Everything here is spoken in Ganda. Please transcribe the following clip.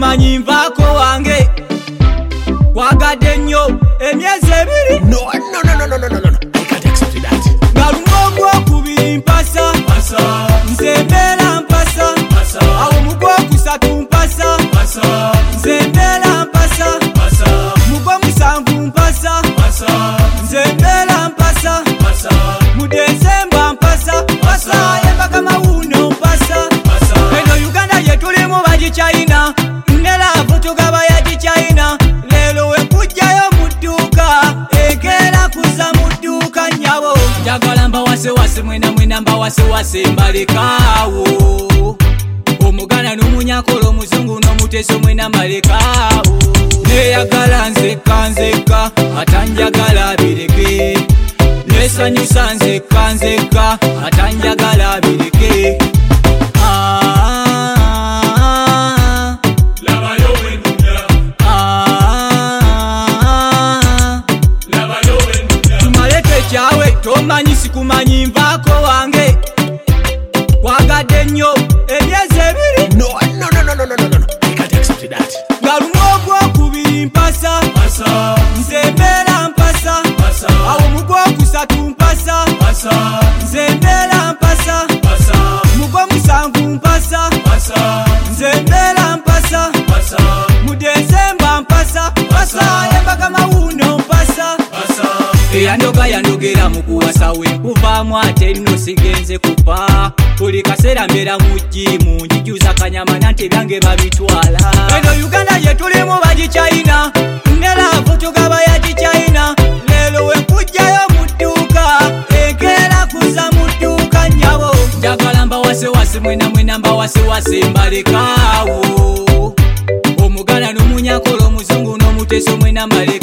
sikumanyi nvaako wange kwagadde nnyo emyezi ebiri. No. I can't accept that. Nga lumu ogwokubiri mpasa nze mbeera mpasa awo mu gwokusatu mpasa nze mbeera mpasa mu gwomusanvu mpasa nze mbeera mpasa mu Desemba mpasa yembaka mawuno mpasa. Eno Uganda gye tulimu bagichina ne laavu tugaba ya gichina. Leero we kujjayo mu dduuka enkeera kuza mu dduuka nnyabo. Njagala mbawasewase mwena mbawasewase mbalekaawo. Omuganda n'omunyakolo omuzungu n'omuteso mwena mbalekaawo. Neyagala nzekka atanjagala bireke. Nesanyusa nzekka atanjagala bireke. Tumalete kyawe tomanyi sikumanyi nvaako wange kwagadde nnyo emyezi ebiri. No. I can't accept that. Nga lumu ogwokubiri mpasa nze mbeera mpasa awo mu gwokusatu mpasa nze mbeera mpasa mu gwomusanvu mpasa nze mbeera mpasa mu Desemba mpasa yembaka mawuno mpasa. Yandogera mu kuwasa we nkuvaamu ate nno sigenze kupa. Buli kaseera mbeera mu jjimu njijuza kanyama nante byange babitwala. Eno Uganda gye tulimu bagichina ne laavu tugaba ya gichina. Leero we kujjayo mu dduuka enkeera kuza mu dduuka nnyabo. Njagala mbawasewase mwena mbawasewase mbalekaawo. Omuganda n'omunyakolo omuzungu n'omuteso mwena mbalekaawo.